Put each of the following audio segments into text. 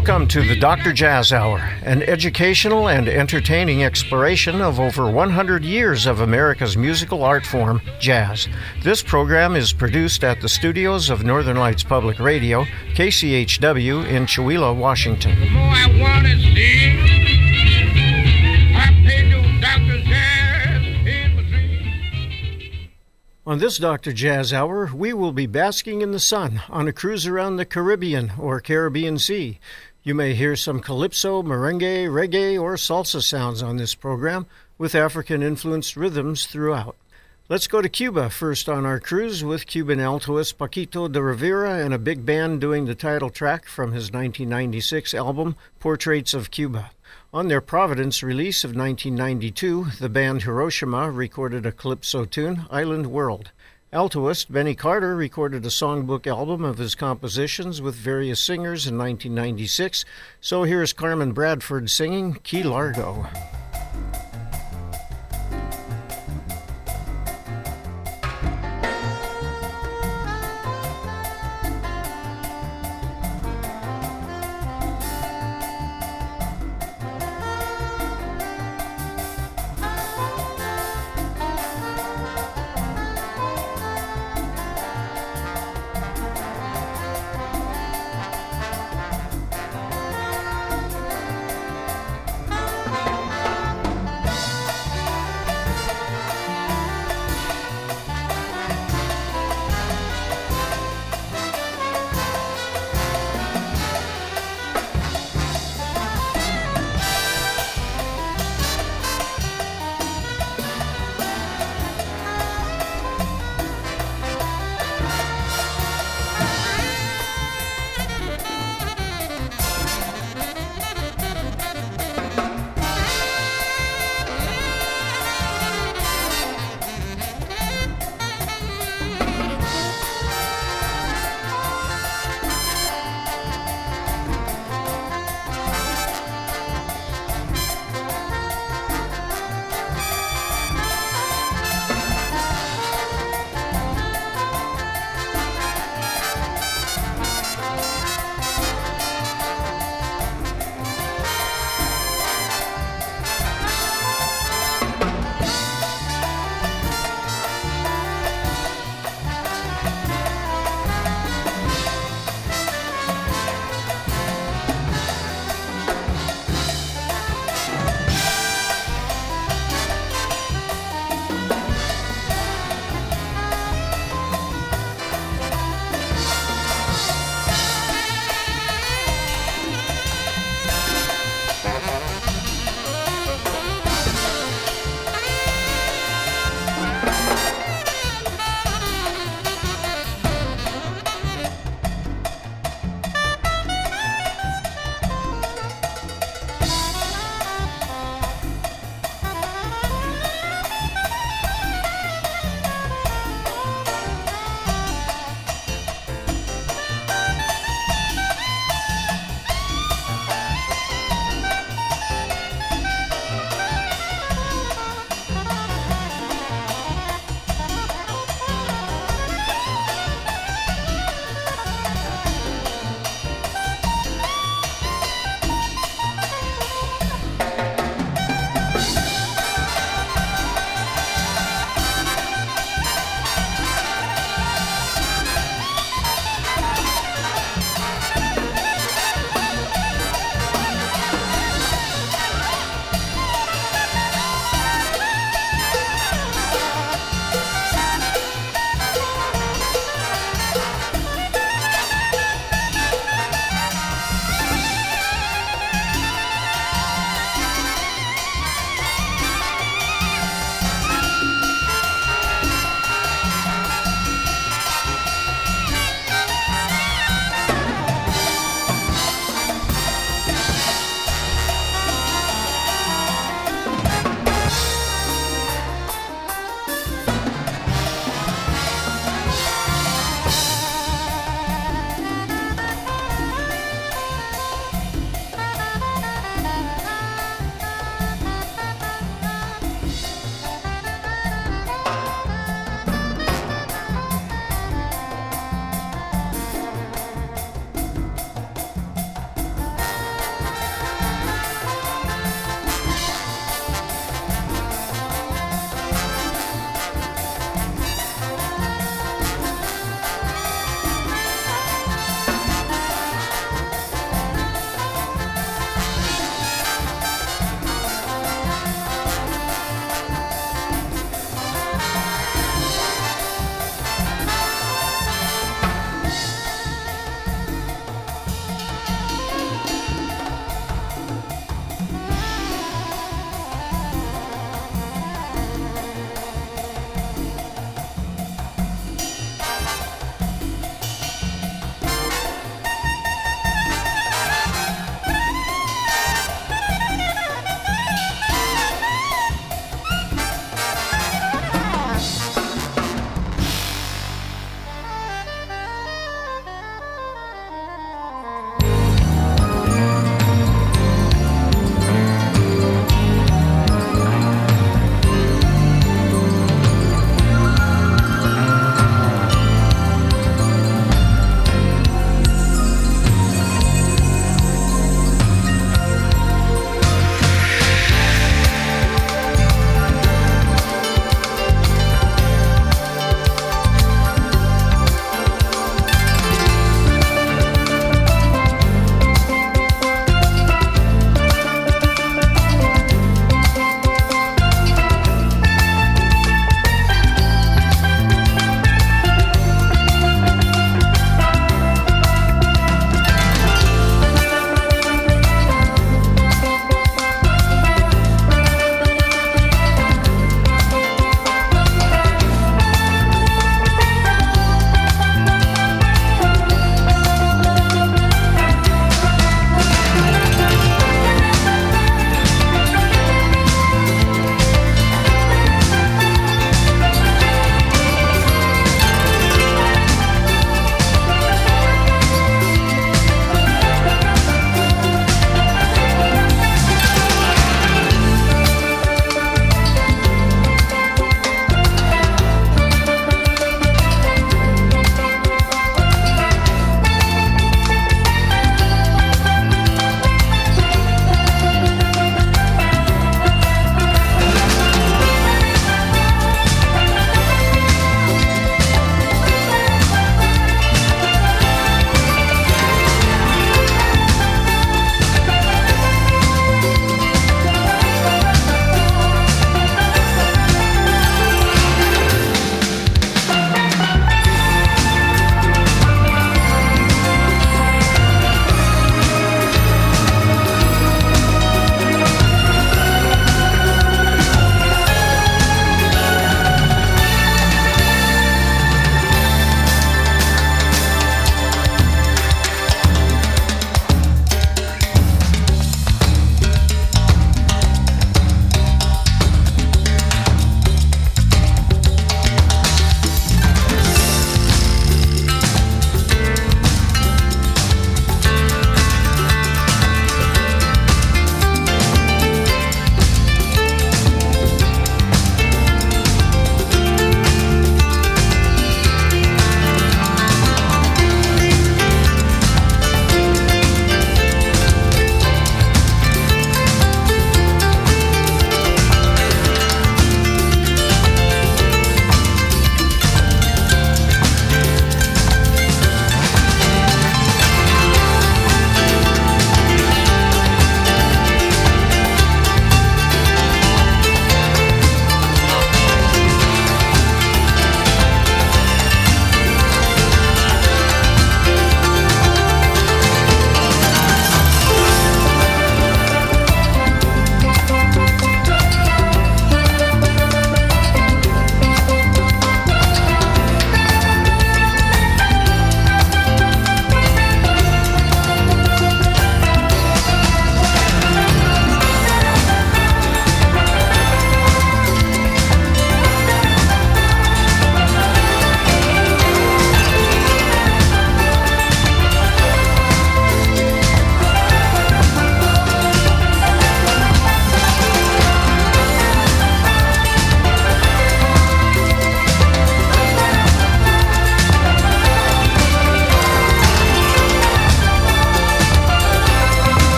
Welcome to the Dr. Jazz Hour, an educational and entertaining exploration of over 100 years of America's musical art form, jazz. This program is produced at the studios of Northern Lights Public Radio, KCHW in Chewelah, Washington. The more I want to see, I pay no Dr. Jazz in my dreams. On this Dr. Jazz Hour, we will be basking in the sun on a cruise around the Caribbean or Caribbean Sea. You may hear some calypso, merengue, reggae, or salsa sounds on this program, with African-influenced rhythms throughout. Let's go to Cuba first on our cruise with Cuban altoist Paquito de Rivera and a big band doing the title track from his 1996 album, Portraits of Cuba. On their Providence release of 1992, the band Hiroshima recorded a calypso tune, Island World. Altoist Benny Carter recorded a songbook album of his compositions with various singers in 1996, so here's Carmen Bradford singing Key Largo.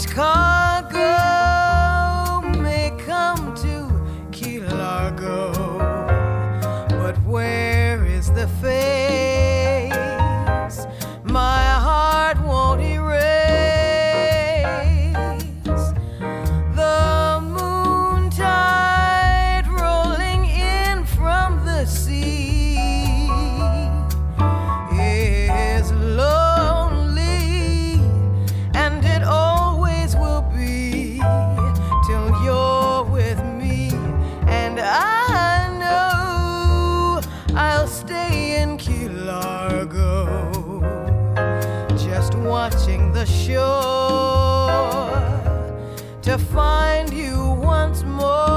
cargo may come to Key Largo, but where is the face my heart won't erase? The moontide rolling in from the sea is lonely, and it always will be till you're with me. And I know I'll stay in Key Largo, just watching the shore to find you once more.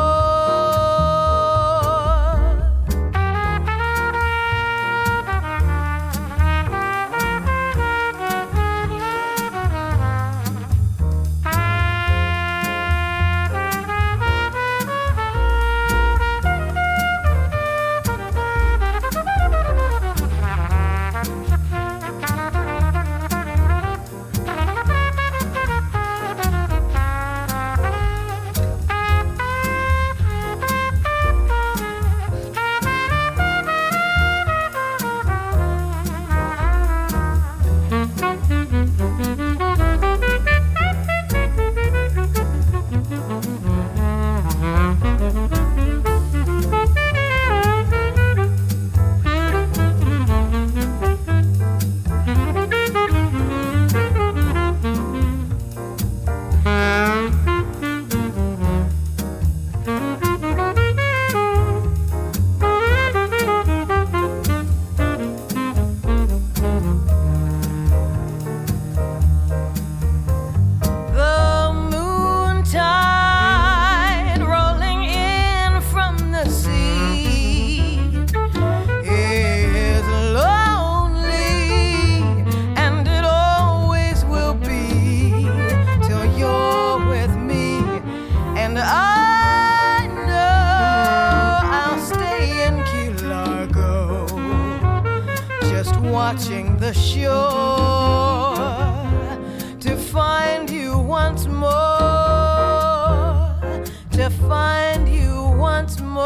Watching the shore to find you once more, to find you once more,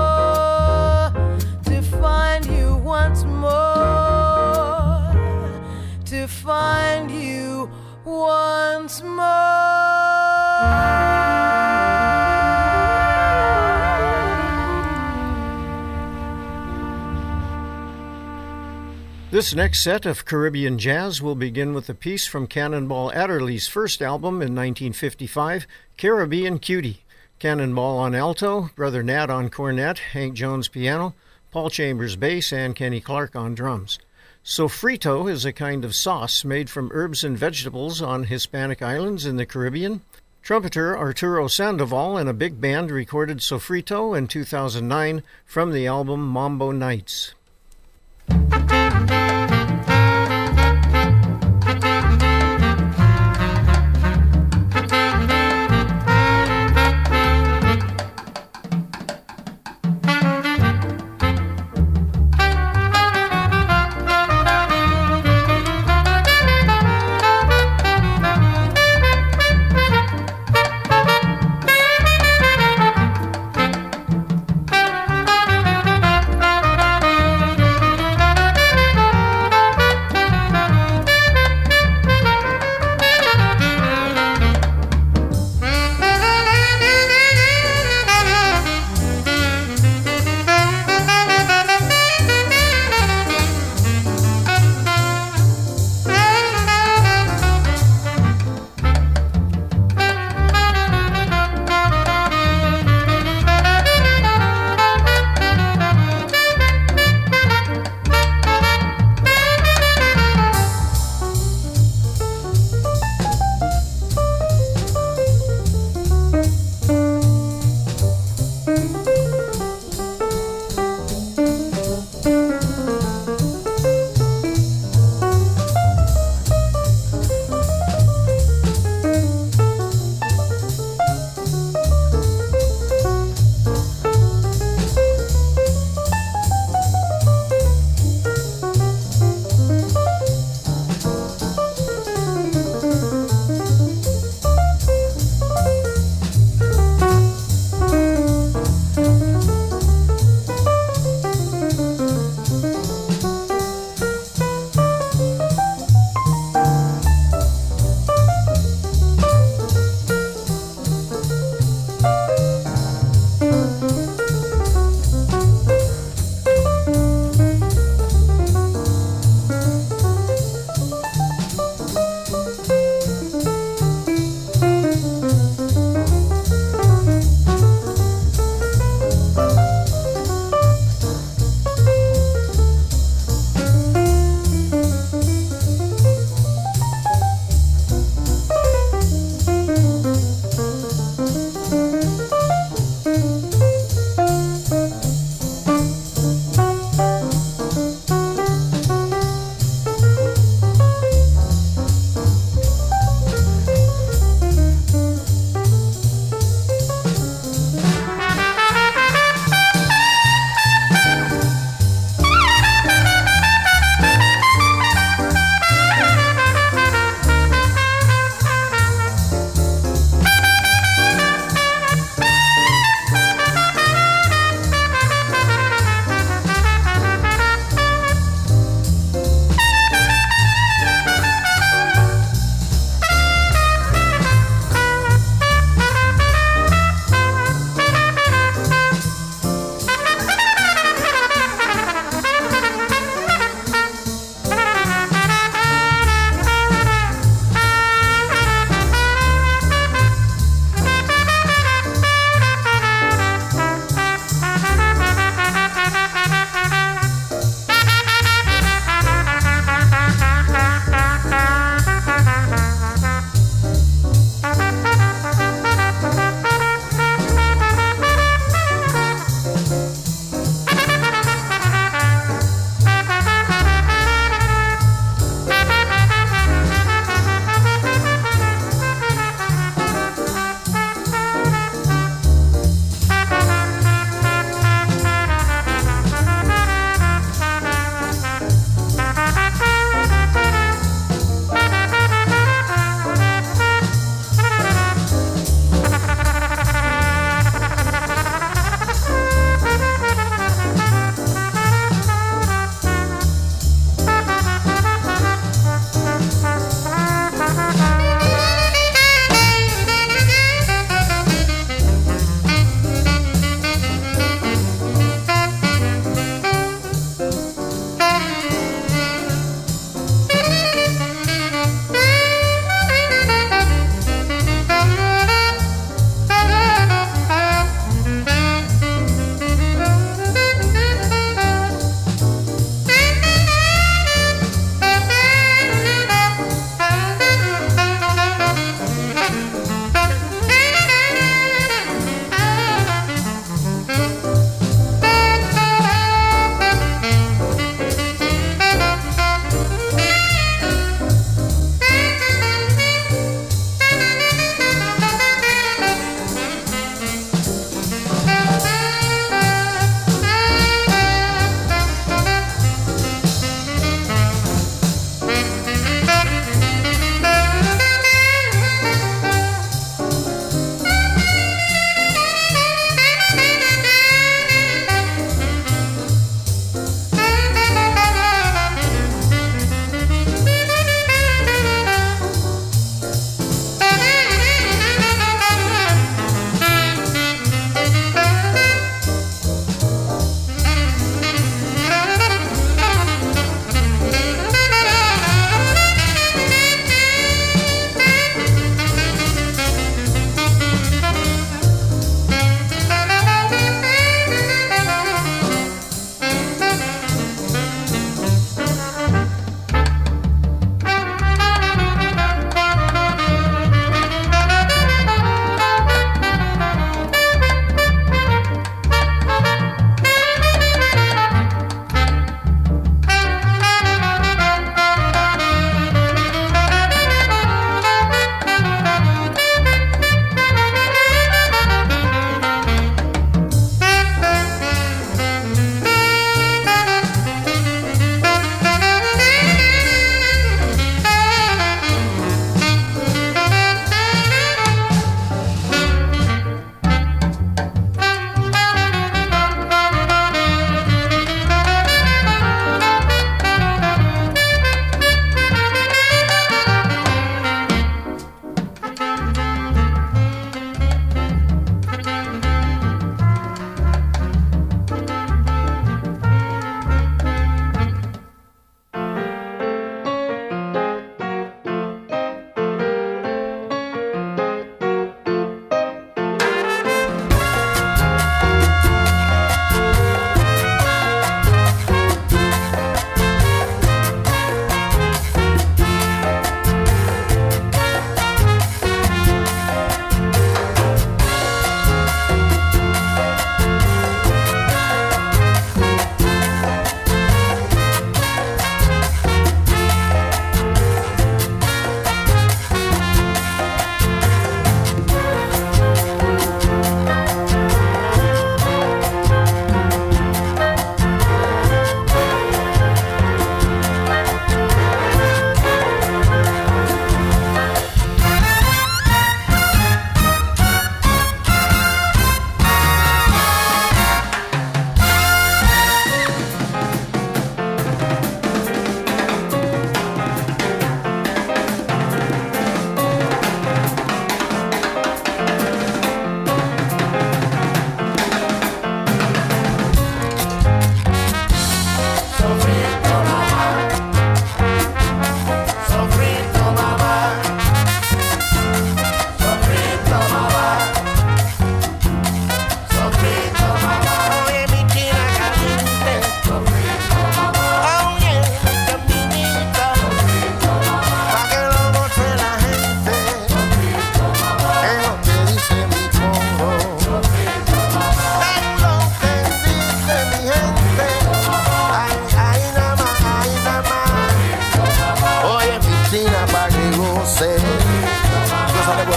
to find you once more, to find you once more. This next set of Caribbean jazz will begin with a piece from Cannonball Adderley's first album in 1955, Caribbean Cutie. Cannonball on alto, Brother Nat on cornet, Hank Jones piano, Paul Chambers bass, and Kenny Clark on drums. Sofrito is a kind of sauce made from herbs and vegetables on Hispanic islands in the Caribbean. Trumpeter Arturo Sandoval and a big band recorded Sofrito in 2009 from the album Mambo Nights.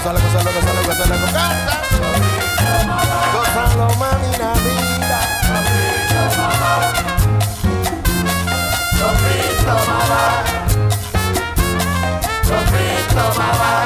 gózalo, gózalo, gózalo, gózalo, gózalo. Gózalo, mamina vida. Sofrito, mamá. Sofrito, mamá.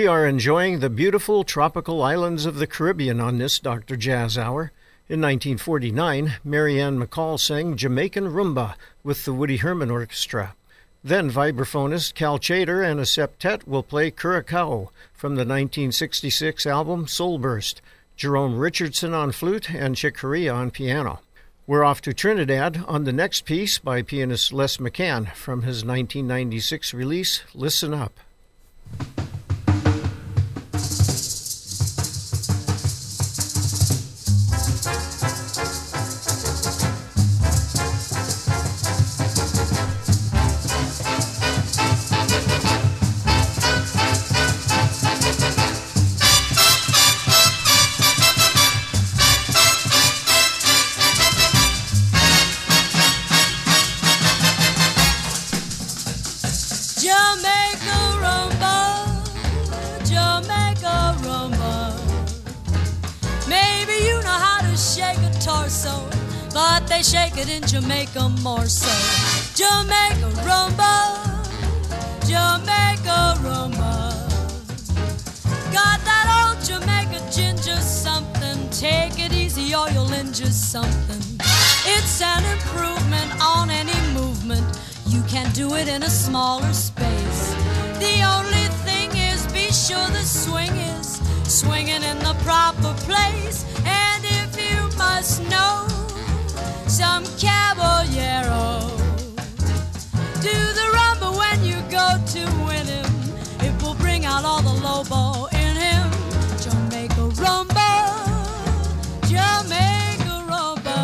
We are enjoying the beautiful tropical islands of the Caribbean on this Dr. Jazz Hour. In 1949, Marianne McCall sang Jamaican Rumba with the Woody Herman Orchestra. Then vibraphonist Cal Chater and a septet will play Curacao from the 1966 album Soulburst, Jerome Richardson on flute and Chick Corea on piano. We're off to Trinidad on the next piece by pianist Les McCann from his 1996 release, Listen Up. But they shake it in Jamaica more so. Jamaica rumba, Jamaica rumba. Got that old Jamaica ginger something. Take it easy or you'll injure something. It's an improvement on any movement. You can do it in a smaller space. The only thing is be sure the swing is swinging in the proper place. And if you must know some caballero, do the rumba when you go to win him. It will bring out all the lobo in him. Jamaica rumba, Jamaica rumba.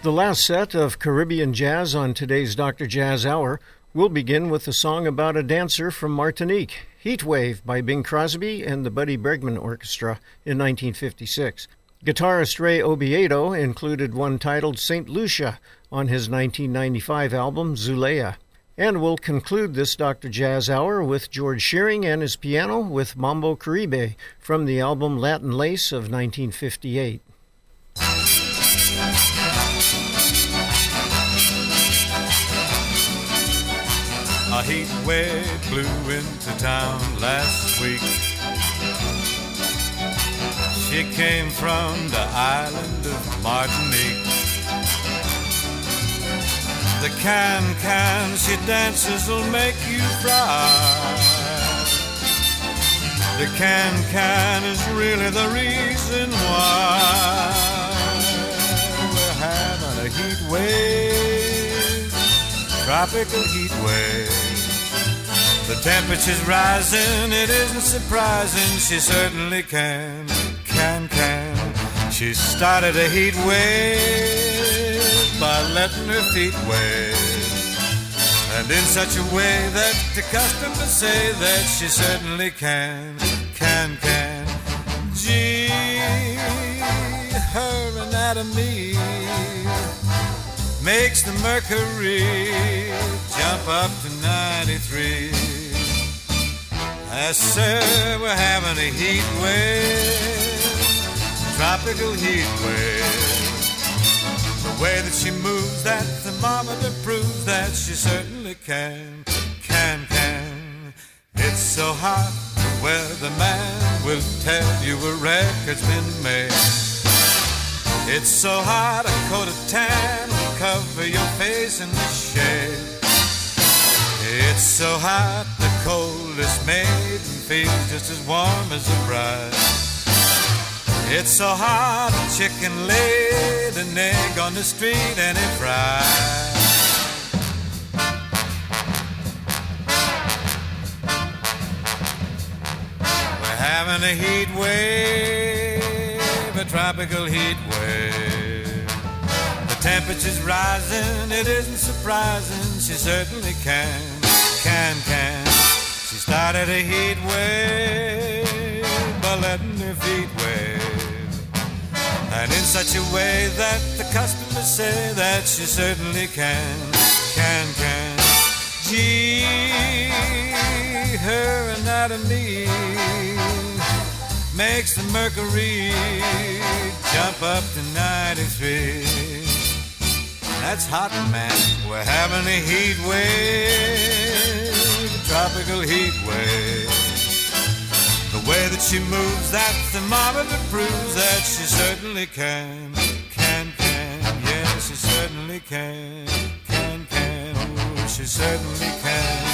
The last set of Caribbean jazz on today's Dr. Jazz Hour will begin with a song about a dancer from Martinique, Heat Wave by Bing Crosby and the Buddy Bregman Orchestra in 1956. Guitarist Ray Obiedo included one titled St. Lucia on his 1995 album Zulea. And we'll conclude this Dr. Jazz Hour with George Shearing and his piano with Mambo Caribe from the album Latin Lace of 1958. A heat wave blew into town last week. She came from the island of Martinique. The can she dances will make you fly. The can is really the reason why we're having a heat wave, tropical heat wave. The temperature's rising, it isn't surprising, she certainly can. She started a heat wave by letting her feet wave, and in such a way that the customers say that she certainly can. Gee, her anatomy makes the mercury jump up to 93. I said we're having a heat wave, tropical heat wave. The way that she moves, that thermometer proves that she certainly can. It's so hot, the weatherman will tell you a record's been made. It's so hot, a coat of tan will cover your face in the shade. It's so hot, the coldest maiden feels just as warm as a bride. It's so hot, a chicken laid an egg on the street and it fried. We're having a heat wave, a tropical heat wave. The temperature's rising, it isn't surprising, she certainly can. She started a heat wave by letting her feet wave, and in such a way that the customers say that she certainly can. Gee, her anatomy makes the mercury jump up to 93. That's hot, man. We're having a heat wave, a tropical heat wave. The way that she moves, that thermometer proves that she certainly can. Yes, she certainly can. Oh, she certainly can.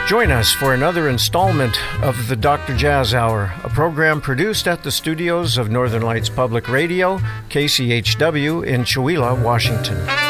Join us for another installment of the Dr. Jazz Hour, a program produced at the studios of Northern Lights Public Radio, KCHW in Chewelah, Washington.